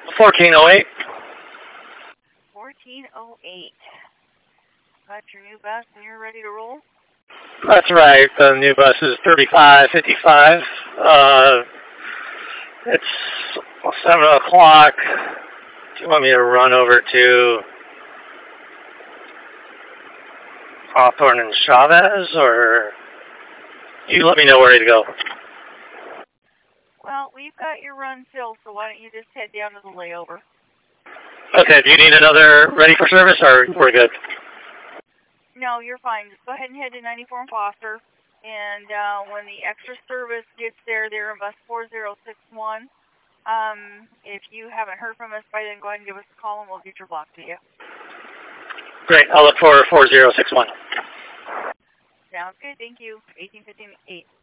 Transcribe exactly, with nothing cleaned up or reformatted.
fourteen oh eight. fourteen oh eight. Got your new bus and you're ready to roll? That's right. The new bus is thirty-five fifty-five. Uh, it's seven o'clock. Do you want me to run over to Hawthorne and Chavez, or you let me know where to go? Well, we've got your run filled, so why don't you just head down to the layover? Okay, do you need another ready for service, or we're good? No, you're fine. Just go ahead and head to ninety-four and Foster, and uh, when the extra service gets there, they're in bus four zero six one. Um, if you haven't heard from us by then, go ahead and give us a call, and we'll get your block to you. Great, I'll look for four zero six one. Sounds good. Thank you. eighteen fifteen eight.